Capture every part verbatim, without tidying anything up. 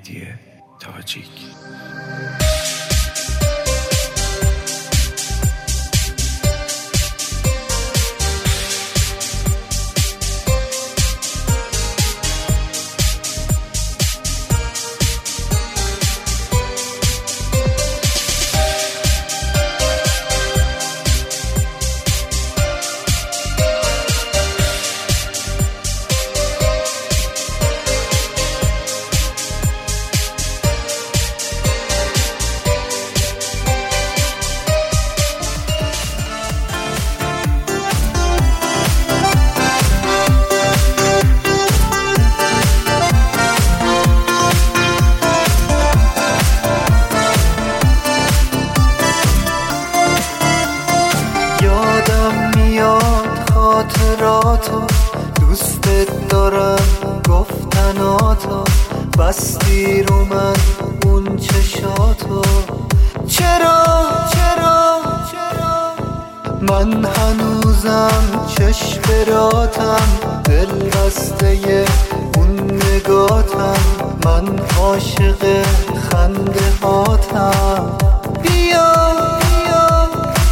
مهدی تاجیک. خاطراتو دوستت دارم گفتناتو بستی رو من اون چشاتو. چرا چرا چرا من هنوزم چشم براتم دل بسته اون نگاتم من عاشق خنده هاتم. بیا بیا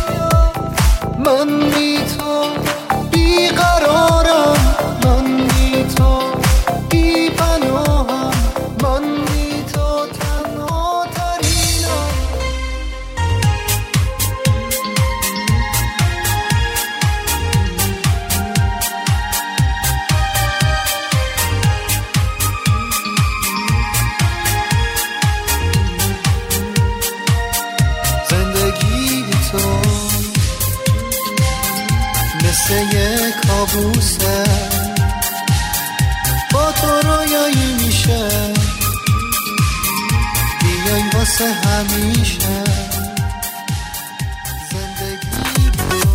من بی تو بیقرارم من بی تو بی پناهم من بی تو تنها ترینم. زندگی بی تو مثل یک کابوسه با تو رویایی میشه بیای واسه همیشه. زندگی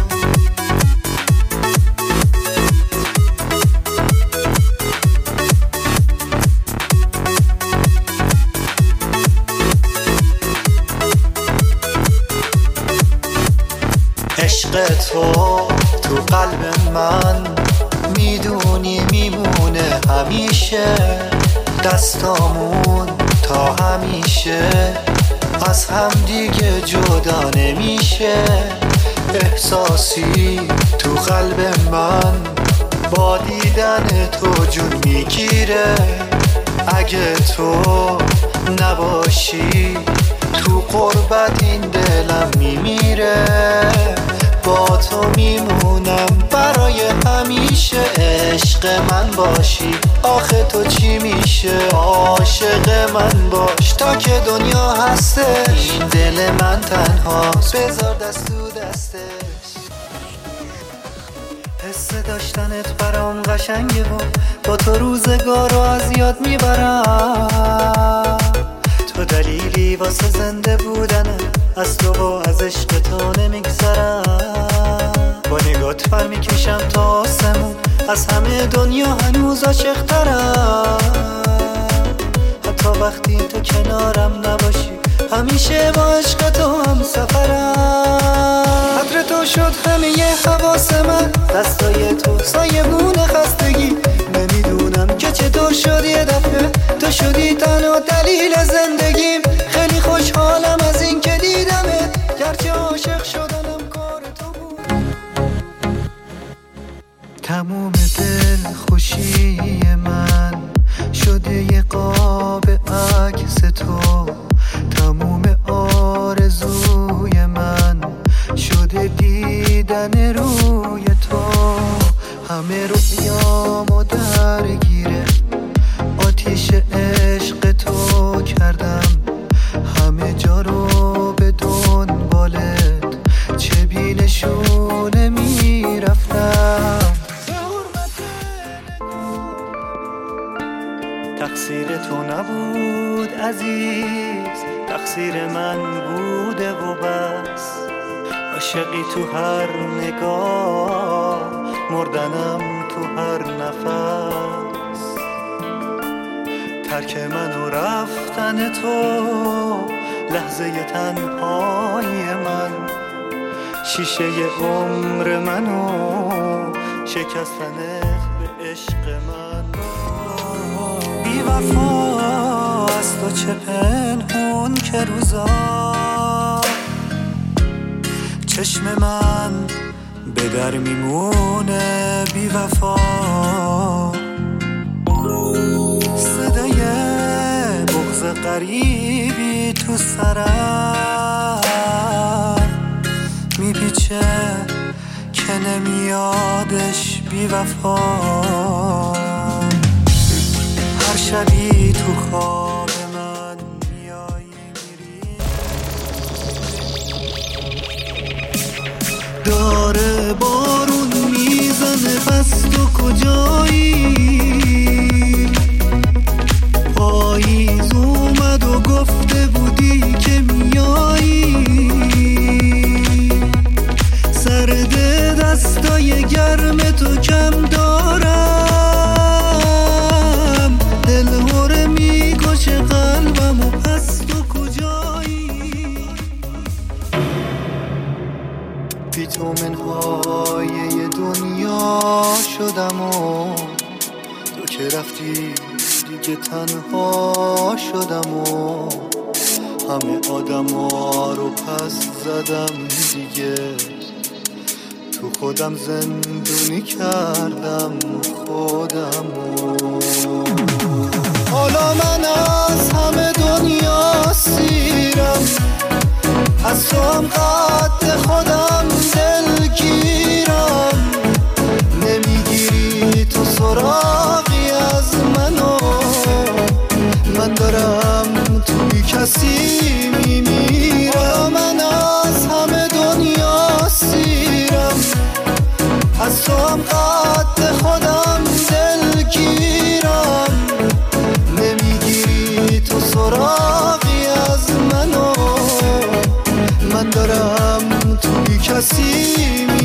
عشق تو تو قلب من میدونی میمونه همیشه. دستامون تا همیشه از هم دیگه جدا نمیشه. احساسی تو قلب من با دیدن تو جون میگیره. اگه تو نباشی تو قربت این دلم میمیره. با تو میمونم برای همیشه. عشق من باشی آخه تو چی میشه. عاشق من باش تا که دنیا هستش. این دل من تنهاست بذار دست تو دستش. حس داشتنت برام قشنگه و با تو روزگارو از یاد میبرم. تو دلیلی واسه زنده بودنه از تو و از عشق تو نمیگذرم. با نگات پر میکشم تا آسمون از همه دنیا هنوز عاشق‌ترم. حتی وقتی تو کنارم نباشی همیشه با عشق تو هم سفرم. قدر تو شد همه حواس من دستای تو سایبون خستگی. نمیدونم که چطور شد یه دفعه تو شدی تنها دلیل زندگیم. خیلی خوشحالم از این که دیدمت گرچه عاشق شدنم کار تو بود. تموم دل خوشی من شده یه قاب عکس تو. تموم آرزوی من شده دیدن روی تو. همه رویامو درگیره آتیش عشق تو کردم. همه جا رو به دنبالت چه بی نشونه میرفتم. تقصیر تو نبود عزیز تقصیر من بوده و بس. عاشقی تو هر نگاه مردنم تو هر نفس. ترک من و رفتن تو لحظه تنهای من. شیشه عمر منو شکستن به عشق من. بی وفا از تو چه پنهون که روزا چشم من به در میمونه بی وفا. صدای بغض غریبی تو سرم میپیچه که نمیادش بی وفا. هر شبی تو خواب من میایی میری، داره بارون میزنه پس تو کجایی؟ پاییز اومد و گفته بودی که میایی. سرد دستای گرم تو کم دارم، دلهوره میکشه قلبم و پس تو کجایی؟ بی‌تومن‌های دنیا شدم و تو که رفتی دیگه تنها شدم و همه آدما رو پس زدم دیگه، تو خودم زندونی کردم خودمو. حالا من از همه دنیا سیرم، از تو هم قد خودم دلگیرم. نمیگیری تو سراغی از منو، من دارم تو بی کسی میمیرم. من از همه دنیا سیرم، از تو هم قد خودم دلگیرم. نمیگیری تو سراغی از منو، من دارم تو بی کسی